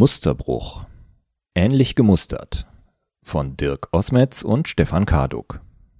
Musterbruch. Ähnlich gemustert. Von Dirk Osmetz und Stefan Karduk.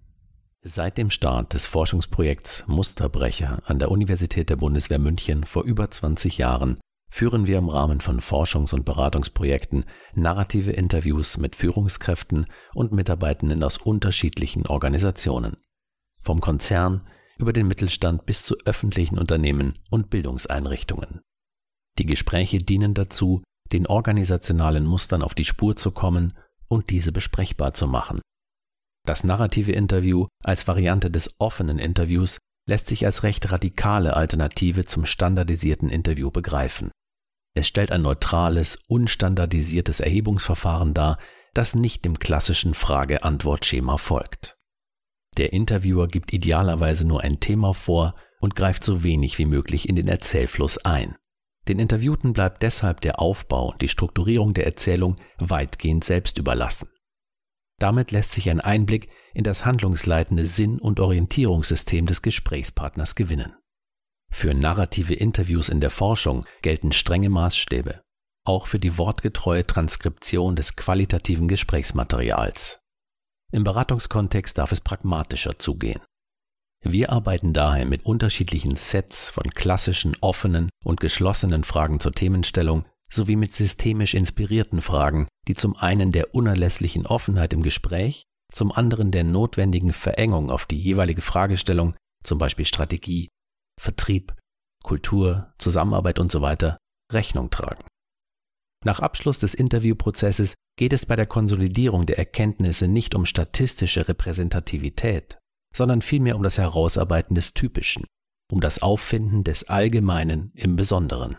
Seit dem Start des Forschungsprojekts Musterbrecher an der Universität der Bundeswehr München vor über 20 Jahren führen wir im Rahmen von Forschungs- und Beratungsprojekten narrative Interviews mit Führungskräften und Mitarbeitenden aus unterschiedlichen Organisationen. Vom Konzern über den Mittelstand bis zu öffentlichen Unternehmen und Bildungseinrichtungen. Die Gespräche dienen dazu, den organisationalen Mustern auf die Spur zu kommen und diese besprechbar zu machen. Das narrative Interview als Variante des offenen Interviews lässt sich als recht radikale Alternative zum standardisierten Interview begreifen. Es stellt ein neutrales, unstandardisiertes Erhebungsverfahren dar, das nicht dem klassischen Frage-Antwort-Schema folgt. Der Interviewer gibt idealerweise nur ein Thema vor und greift so wenig wie möglich in den Erzählfluss ein. Den Interviewten bleibt deshalb der Aufbau und die Strukturierung der Erzählung weitgehend selbst überlassen. Damit lässt sich ein Einblick in das handlungsleitende Sinn- und Orientierungssystem des Gesprächspartners gewinnen. Für narrative Interviews in der Forschung gelten strenge Maßstäbe, auch für die wortgetreue Transkription des qualitativen Gesprächsmaterials. Im Beratungskontext darf es pragmatischer zugehen. Wir arbeiten daher mit unterschiedlichen Sets von klassischen, offenen und geschlossenen Fragen zur Themenstellung sowie mit systemisch inspirierten Fragen, die zum einen der unerlässlichen Offenheit im Gespräch, zum anderen der notwendigen Verengung auf die jeweilige Fragestellung, zum Beispiel Strategie, Vertrieb, Kultur, Zusammenarbeit usw., Rechnung tragen. Nach Abschluss des Interviewprozesses geht es bei der Konsolidierung der Erkenntnisse nicht um statistische Repräsentativität, sondern vielmehr um das Herausarbeiten des Typischen, um das Auffinden des Allgemeinen im Besonderen.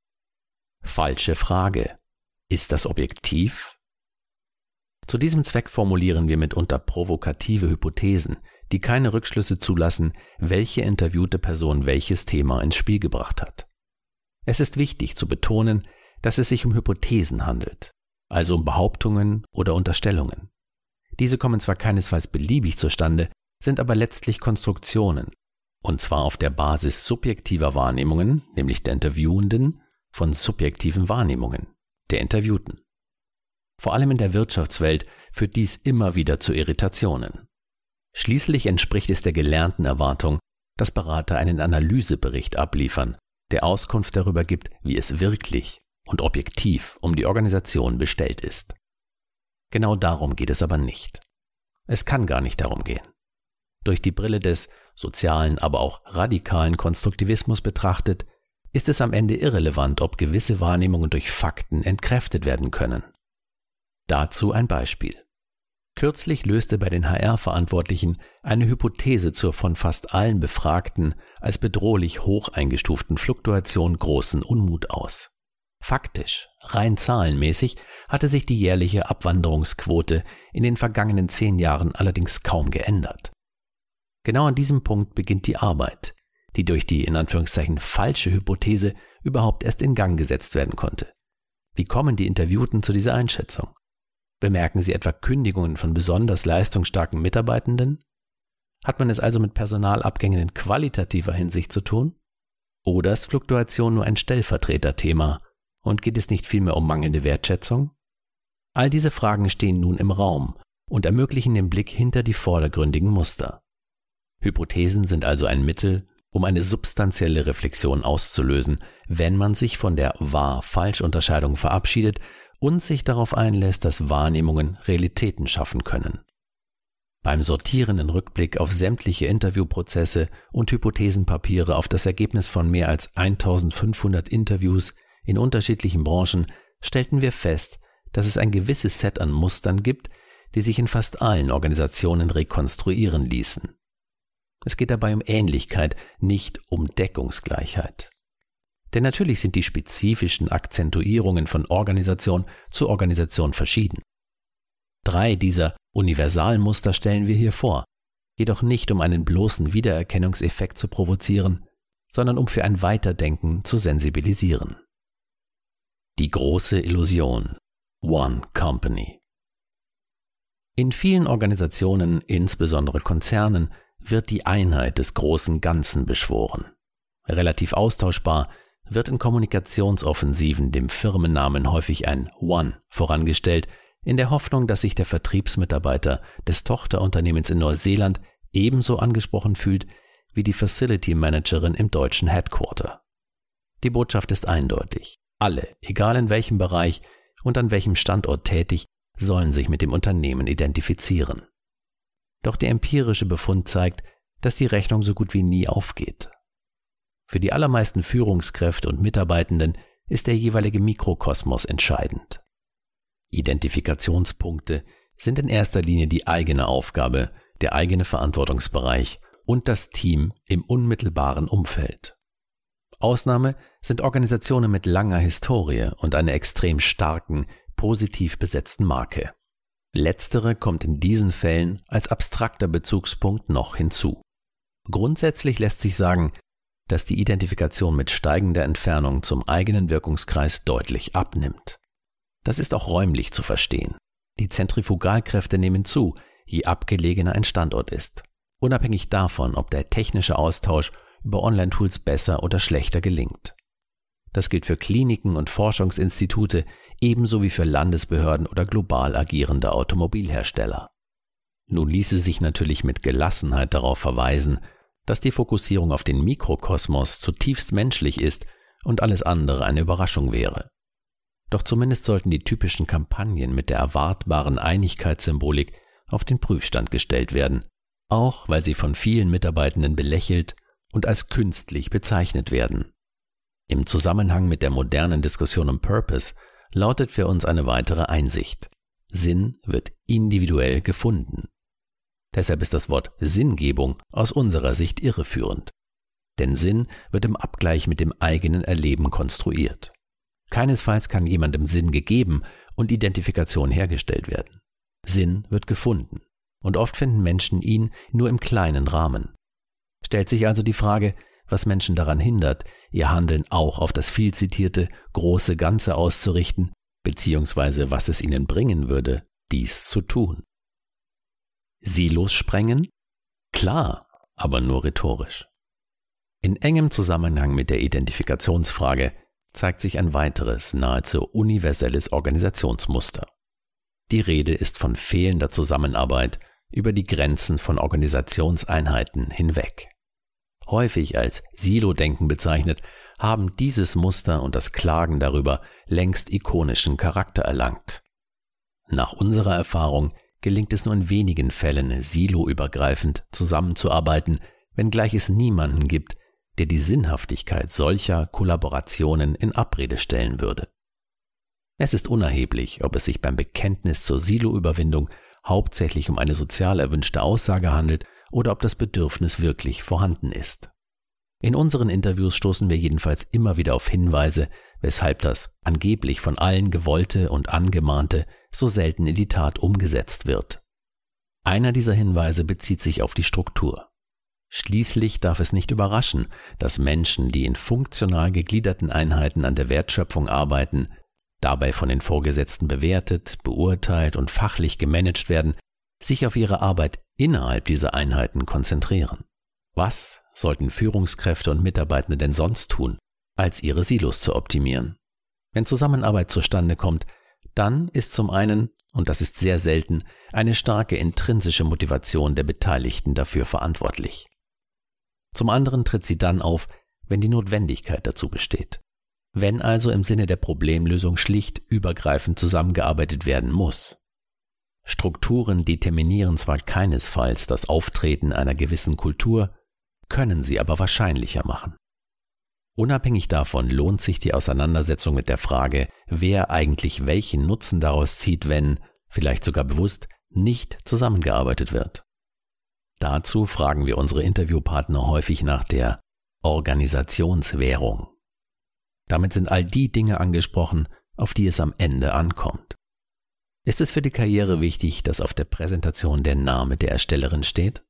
Falsche Frage. Ist das objektiv? Zu diesem Zweck formulieren wir mitunter provokative Hypothesen, die keine Rückschlüsse zulassen, welche interviewte Person welches Thema ins Spiel gebracht hat. Es ist wichtig zu betonen, dass es sich um Hypothesen handelt, also um Behauptungen oder Unterstellungen. Diese kommen zwar keinesfalls beliebig zustande, sind aber letztlich Konstruktionen, und zwar auf der Basis subjektiver Wahrnehmungen, nämlich der Interviewenden, von subjektiven Wahrnehmungen, der Interviewten. Vor allem in der Wirtschaftswelt führt dies immer wieder zu Irritationen. Schließlich entspricht es der gelernten Erwartung, dass Berater einen Analysebericht abliefern, der Auskunft darüber gibt, wie es wirklich und objektiv um die Organisation bestellt ist. Genau darum geht es aber nicht. Es kann gar nicht darum gehen. Durch die Brille des sozialen, aber auch radikalen Konstruktivismus betrachtet, ist es am Ende irrelevant, ob gewisse Wahrnehmungen durch Fakten entkräftet werden können. Dazu ein Beispiel. Kürzlich löste bei den HR-Verantwortlichen eine Hypothese zur von fast allen Befragten als bedrohlich hoch eingestuften Fluktuation großen Unmut aus. Faktisch, rein zahlenmäßig, hatte sich die jährliche Abwanderungsquote in den vergangenen 10 Jahren allerdings kaum geändert. Genau an diesem Punkt beginnt die Arbeit, die durch die in Anführungszeichen falsche Hypothese überhaupt erst in Gang gesetzt werden konnte. Wie kommen die Interviewten zu dieser Einschätzung? Bemerken sie etwa Kündigungen von besonders leistungsstarken Mitarbeitenden? Hat man es also mit Personalabgängen in qualitativer Hinsicht zu tun? Oder ist Fluktuation nur ein Stellvertreterthema und geht es nicht vielmehr um mangelnde Wertschätzung? All diese Fragen stehen nun im Raum und ermöglichen den Blick hinter die vordergründigen Muster. Hypothesen sind also ein Mittel, um eine substanzielle Reflexion auszulösen, wenn man sich von der Wahr-Falsch-Unterscheidung verabschiedet und sich darauf einlässt, dass Wahrnehmungen Realitäten schaffen können. Beim sortierenden Rückblick auf sämtliche Interviewprozesse und Hypothesenpapiere auf das Ergebnis von mehr als 1500 Interviews in unterschiedlichen Branchen stellten wir fest, dass es ein gewisses Set an Mustern gibt, die sich in fast allen Organisationen rekonstruieren ließen. Es geht dabei um Ähnlichkeit, nicht um Deckungsgleichheit. Denn natürlich sind die spezifischen Akzentuierungen von Organisation zu Organisation verschieden. 3 dieser Universalmuster stellen wir hier vor, jedoch nicht um einen bloßen Wiedererkennungseffekt zu provozieren, sondern um für ein Weiterdenken zu sensibilisieren. Die große Illusion. One Company. In vielen Organisationen, insbesondere Konzernen, wird die Einheit des großen Ganzen beschworen. Relativ austauschbar wird in Kommunikationsoffensiven dem Firmennamen häufig ein One vorangestellt, in der Hoffnung, dass sich der Vertriebsmitarbeiter des Tochterunternehmens in Neuseeland ebenso angesprochen fühlt wie die Facility Managerin im deutschen Headquarter. Die Botschaft ist eindeutig. Alle, egal in welchem Bereich und an welchem Standort tätig, sollen sich mit dem Unternehmen identifizieren. Doch der empirische Befund zeigt, dass die Rechnung so gut wie nie aufgeht. Für die allermeisten Führungskräfte und Mitarbeitenden ist der jeweilige Mikrokosmos entscheidend. Identifikationspunkte sind in erster Linie die eigene Aufgabe, der eigene Verantwortungsbereich und das Team im unmittelbaren Umfeld. Ausnahme sind Organisationen mit langer Historie und einer extrem starken, positiv besetzten Marke. Letztere kommt in diesen Fällen als abstrakter Bezugspunkt noch hinzu. Grundsätzlich lässt sich sagen, dass die Identifikation mit steigender Entfernung zum eigenen Wirkungskreis deutlich abnimmt. Das ist auch räumlich zu verstehen. Die Zentrifugalkräfte nehmen zu, je abgelegener ein Standort ist, unabhängig davon, ob der technische Austausch über Online-Tools besser oder schlechter gelingt. Das gilt für Kliniken und Forschungsinstitute ebenso wie für Landesbehörden oder global agierende Automobilhersteller. Nun ließe sich natürlich mit Gelassenheit darauf verweisen, dass die Fokussierung auf den Mikrokosmos zutiefst menschlich ist und alles andere eine Überraschung wäre. Doch zumindest sollten die typischen Kampagnen mit der erwartbaren Einigkeitssymbolik auf den Prüfstand gestellt werden, auch weil sie von vielen Mitarbeitenden belächelt und als künstlich bezeichnet werden. Im Zusammenhang mit der modernen Diskussion um Purpose lautet für uns eine weitere Einsicht: Sinn wird individuell gefunden. Deshalb ist das Wort Sinngebung aus unserer Sicht irreführend. Denn Sinn wird im Abgleich mit dem eigenen Erleben konstruiert. Keinesfalls kann jemandem Sinn gegeben und Identifikation hergestellt werden. Sinn wird gefunden und oft finden Menschen ihn nur im kleinen Rahmen. Stellt sich also die Frage, was Menschen daran hindert, ihr Handeln auch auf das viel zitierte große Ganze auszurichten, beziehungsweise was es ihnen bringen würde, dies zu tun. Silos sprengen? Klar, aber nur rhetorisch. In engem Zusammenhang mit der Identifikationsfrage zeigt sich ein weiteres, nahezu universelles Organisationsmuster. Die Rede ist von fehlender Zusammenarbeit über die Grenzen von Organisationseinheiten hinweg. Häufig als Silo-Denken bezeichnet, haben dieses Muster und das Klagen darüber längst ikonischen Charakter erlangt. Nach unserer Erfahrung gelingt es nur in wenigen Fällen, siloübergreifend zusammenzuarbeiten, wenngleich es niemanden gibt, der die Sinnhaftigkeit solcher Kollaborationen in Abrede stellen würde. Es ist unerheblich, ob es sich beim Bekenntnis zur Siloüberwindung hauptsächlich um eine sozial erwünschte Aussage handelt oder ob das Bedürfnis wirklich vorhanden ist. In unseren Interviews stoßen wir jedenfalls immer wieder auf Hinweise, weshalb das angeblich von allen gewollte und angemahnte so selten in die Tat umgesetzt wird. Einer dieser Hinweise bezieht sich auf die Struktur. Schließlich darf es nicht überraschen, dass Menschen, die in funktional gegliederten Einheiten an der Wertschöpfung arbeiten, dabei von den Vorgesetzten bewertet, beurteilt und fachlich gemanagt werden, sich auf ihre Arbeit innerhalb dieser Einheiten konzentrieren. Was sollten Führungskräfte und Mitarbeitende denn sonst tun, als ihre Silos zu optimieren? Wenn Zusammenarbeit zustande kommt, dann ist zum einen, und das ist sehr selten, eine starke intrinsische Motivation der Beteiligten dafür verantwortlich. Zum anderen tritt sie dann auf, wenn die Notwendigkeit dazu besteht. Wenn also im Sinne der Problemlösung schlicht übergreifend zusammengearbeitet werden muss. Strukturen determinieren zwar keinesfalls das Auftreten einer gewissen Kultur, können sie aber wahrscheinlicher machen. Unabhängig davon lohnt sich die Auseinandersetzung mit der Frage, wer eigentlich welchen Nutzen daraus zieht, wenn, vielleicht sogar bewusst, nicht zusammengearbeitet wird. Dazu fragen wir unsere Interviewpartner häufig nach der Organisationswährung. Damit sind all die Dinge angesprochen, auf die es am Ende ankommt. Ist es für die Karriere wichtig, dass auf der Präsentation der Name der Erstellerin steht?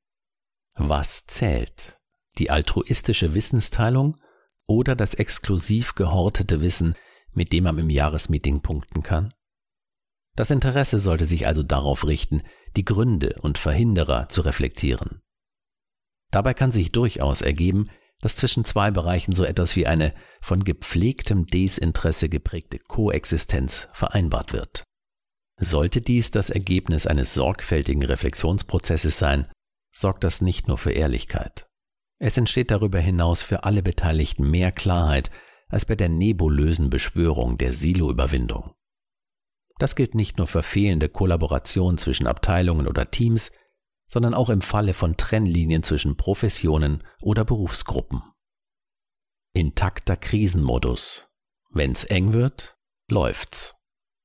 Was zählt? Die altruistische Wissensteilung oder das exklusiv gehortete Wissen, mit dem man im Jahresmeeting punkten kann? Das Interesse sollte sich also darauf richten, die Gründe und Verhinderer zu reflektieren. Dabei kann sich durchaus ergeben, dass zwischen zwei Bereichen so etwas wie eine von gepflegtem Desinteresse geprägte Koexistenz vereinbart wird. Sollte dies das Ergebnis eines sorgfältigen Reflexionsprozesses sein, sorgt das nicht nur für Ehrlichkeit. Es entsteht darüber hinaus für alle Beteiligten mehr Klarheit als bei der nebulösen Beschwörung der Silo-Überwindung. Das gilt nicht nur für fehlende Kollaboration zwischen Abteilungen oder Teams, sondern auch im Falle von Trennlinien zwischen Professionen oder Berufsgruppen. Intakter Krisenmodus. Wenn's eng wird, läuft's.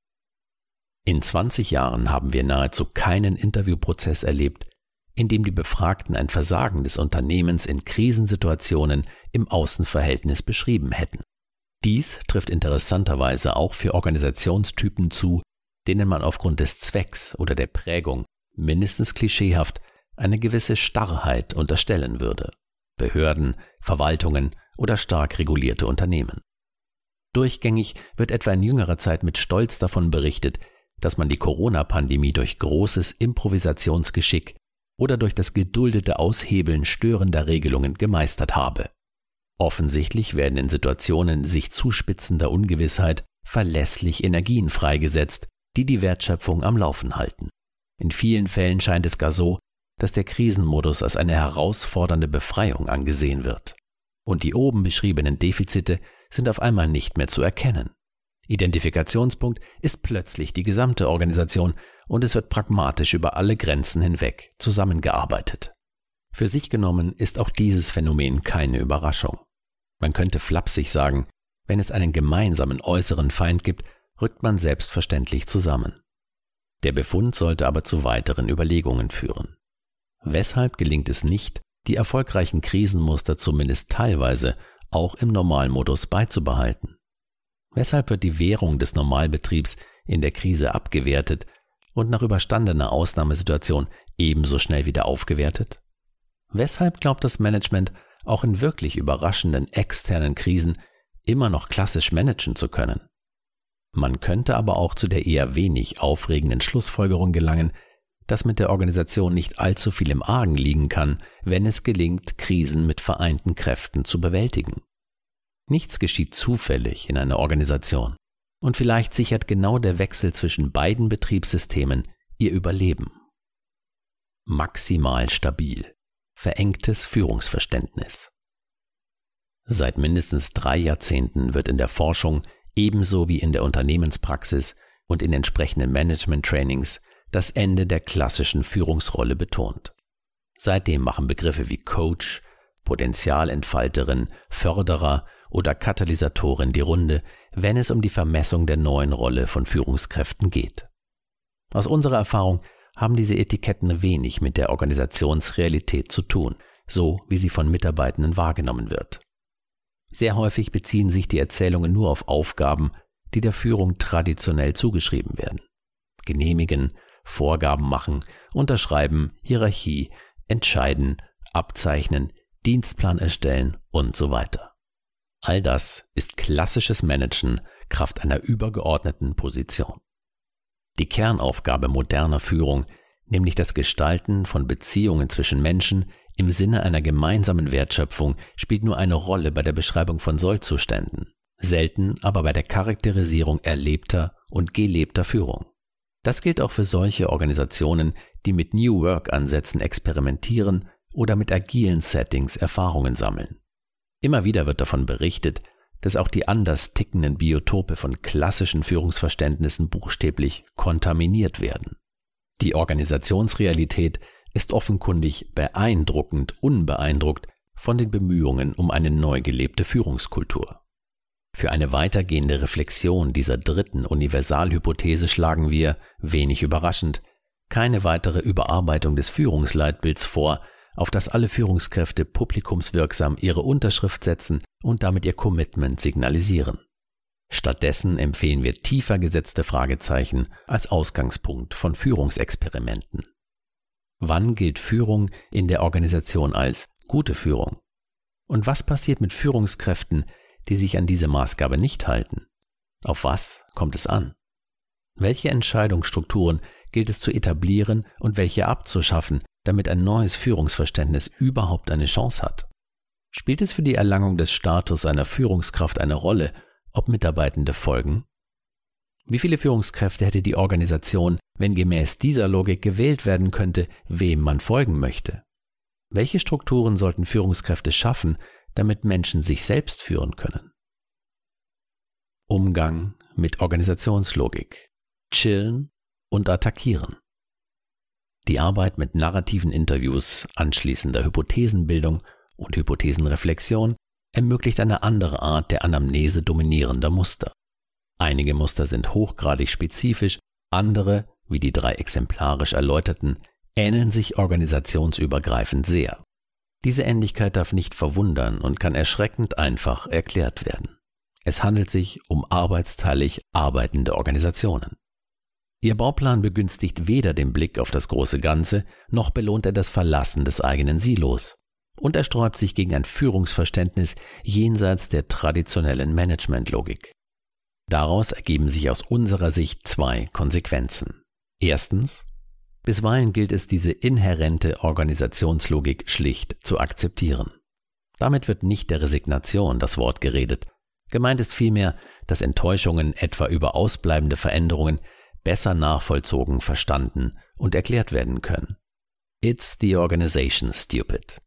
In 20 Jahren haben wir nahezu keinen Interviewprozess erlebt, in dem die Befragten ein Versagen des Unternehmens in Krisensituationen im Außenverhältnis beschrieben hätten. Dies trifft interessanterweise auch für Organisationstypen zu, denen man aufgrund des Zwecks oder der Prägung mindestens klischeehaft eine gewisse Starrheit unterstellen würde. Behörden, Verwaltungen oder stark regulierte Unternehmen. Durchgängig wird etwa in jüngerer Zeit mit Stolz davon berichtet, dass man die Corona-Pandemie durch großes Improvisationsgeschick oder durch das geduldete Aushebeln störender Regelungen gemeistert habe. Offensichtlich werden in Situationen sich zuspitzender Ungewissheit verlässlich Energien freigesetzt, die die Wertschöpfung am Laufen halten. In vielen Fällen scheint es gar so, dass der Krisenmodus als eine herausfordernde Befreiung angesehen wird. Und die oben beschriebenen Defizite sind auf einmal nicht mehr zu erkennen. Identifikationspunkt ist plötzlich die gesamte Organisation und es wird pragmatisch über alle Grenzen hinweg zusammengearbeitet. Für sich genommen ist auch dieses Phänomen keine Überraschung. Man könnte flapsig sagen, wenn es einen gemeinsamen äußeren Feind gibt, rückt man selbstverständlich zusammen. Der Befund sollte aber zu weiteren Überlegungen führen. Weshalb gelingt es nicht, die erfolgreichen Krisenmuster zumindest teilweise auch im Normalmodus beizubehalten? Weshalb wird die Währung des Normalbetriebs in der Krise abgewertet und nach überstandener Ausnahmesituation ebenso schnell wieder aufgewertet? Weshalb glaubt das Management, auch in wirklich überraschenden externen Krisen immer noch klassisch managen zu können? Man könnte aber auch zu der eher wenig aufregenden Schlussfolgerung gelangen, dass mit der Organisation nicht allzu viel im Argen liegen kann, wenn es gelingt, Krisen mit vereinten Kräften zu bewältigen. Nichts geschieht zufällig in einer Organisation und vielleicht sichert genau der Wechsel zwischen beiden Betriebssystemen ihr Überleben. Maximal stabil. Verengtes Führungsverständnis. Seit mindestens 3 Jahrzehnten wird in der Forschung ebenso wie in der Unternehmenspraxis und in entsprechenden Management-Trainings das Ende der klassischen Führungsrolle betont. Seitdem machen Begriffe wie Coach, Potenzialentfalterin, Förderer oder Katalysatorin die Runde, wenn es um die Vermessung der neuen Rolle von Führungskräften geht. Aus unserer Erfahrung haben diese Etiketten wenig mit der Organisationsrealität zu tun, so wie sie von Mitarbeitenden wahrgenommen wird. Sehr häufig beziehen sich die Erzählungen nur auf Aufgaben, die der Führung traditionell zugeschrieben werden. Genehmigen, Vorgaben machen, unterschreiben, Hierarchie, entscheiden, abzeichnen, Dienstplan erstellen und so weiter. All das ist klassisches Managen kraft einer übergeordneten Position. Die Kernaufgabe moderner Führung, nämlich das Gestalten von Beziehungen zwischen Menschen im Sinne einer gemeinsamen Wertschöpfung, spielt nur eine Rolle bei der Beschreibung von Sollzuständen, selten aber bei der Charakterisierung erlebter und gelebter Führung. Das gilt auch für solche Organisationen, die mit New Work-Ansätzen experimentieren oder mit agilen Settings Erfahrungen sammeln. Immer wieder wird davon berichtet, dass auch die anders tickenden Biotope von klassischen Führungsverständnissen buchstäblich kontaminiert werden. Die Organisationsrealität ist offenkundig beeindruckend unbeeindruckt von den Bemühungen um eine neu gelebte Führungskultur. Für eine weitergehende Reflexion dieser dritten Universalhypothese schlagen wir, wenig überraschend, keine weitere Überarbeitung des Führungsleitbilds vor, auf das alle Führungskräfte publikumswirksam ihre Unterschrift setzen und damit ihr Commitment signalisieren. Stattdessen empfehlen wir tiefer gesetzte Fragezeichen als Ausgangspunkt von Führungsexperimenten. Wann gilt Führung in der Organisation als gute Führung? Und was passiert mit Führungskräften, die sich an diese Maßgabe nicht halten? Auf was kommt es an? Welche Entscheidungsstrukturen gilt es zu etablieren und welche abzuschaffen, damit ein neues Führungsverständnis überhaupt eine Chance hat? Spielt es für die Erlangung des Status einer Führungskraft eine Rolle, ob Mitarbeitende folgen? Wie viele Führungskräfte hätte die Organisation, wenn gemäß dieser Logik gewählt werden könnte, wem man folgen möchte? Welche Strukturen sollten Führungskräfte schaffen, damit Menschen sich selbst führen können? Umgang mit Organisationslogik. Chillen und attackieren. Die Arbeit mit narrativen Interviews, anschließender Hypothesenbildung und Hypothesenreflexion ermöglicht eine andere Art der Anamnese dominierender Muster. Einige Muster sind hochgradig spezifisch, andere, wie die 3 exemplarisch erläuterten, ähneln sich organisationsübergreifend sehr. Diese Ähnlichkeit darf nicht verwundern und kann erschreckend einfach erklärt werden. Es handelt sich um arbeitsteilig arbeitende Organisationen. Ihr Bauplan begünstigt weder den Blick auf das große Ganze, noch belohnt er das Verlassen des eigenen Silos. Und er sträubt sich gegen ein Führungsverständnis jenseits der traditionellen Managementlogik. Daraus ergeben sich aus unserer Sicht 2 Konsequenzen. Erstens: Bisweilen gilt es, diese inhärente Organisationslogik schlicht zu akzeptieren. Damit wird nicht der Resignation das Wort geredet. Gemeint ist vielmehr, dass Enttäuschungen etwa über ausbleibende Veränderungen besser nachvollzogen, verstanden und erklärt werden können. It's the organization, stupid.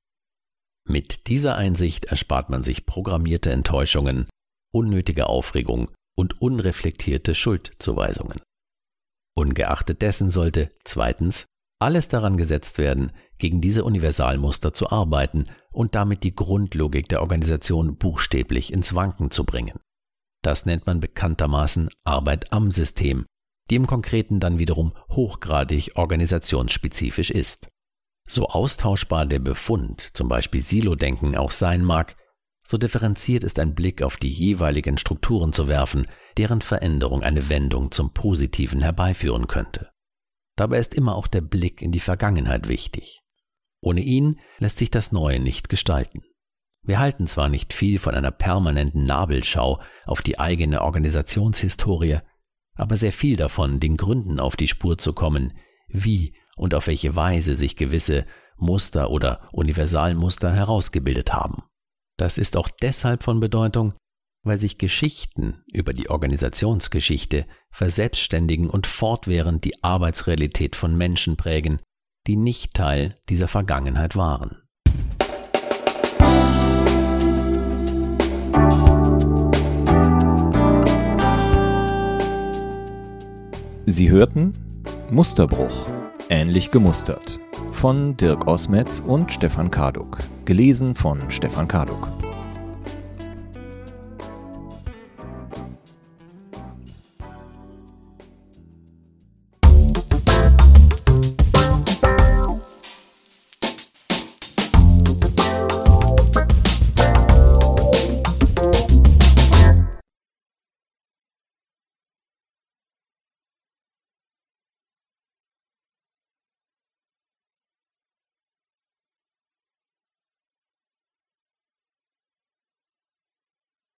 Mit dieser Einsicht erspart man sich programmierte Enttäuschungen, unnötige Aufregung und unreflektierte Schuldzuweisungen. Ungeachtet dessen sollte zweitens alles daran gesetzt werden, gegen diese Universalmuster zu arbeiten und damit die Grundlogik der Organisation buchstäblich ins Wanken zu bringen. Das nennt man bekanntermaßen Arbeit am System, die im Konkreten dann wiederum hochgradig organisationsspezifisch ist. So austauschbar der Befund, zum Beispiel Silo-Denken, auch sein mag, so differenziert ist ein Blick auf die jeweiligen Strukturen zu werfen, deren Veränderung eine Wendung zum Positiven herbeiführen könnte. Dabei ist immer auch der Blick in die Vergangenheit wichtig. Ohne ihn lässt sich das Neue nicht gestalten. Wir halten zwar nicht viel von einer permanenten Nabelschau auf die eigene Organisationshistorie, aber sehr viel davon, den Gründen auf die Spur zu kommen, wie und auf welche Weise sich gewisse Muster oder Universalmuster herausgebildet haben. Das ist auch deshalb von Bedeutung, weil sich Geschichten über die Organisationsgeschichte verselbstständigen und fortwährend die Arbeitsrealität von Menschen prägen, die nicht Teil dieser Vergangenheit waren. Sie hörten Musterbruch, ähnlich gemustert von Dirk Osmetz und Stefan Karduk, gelesen von Stefan Karduk.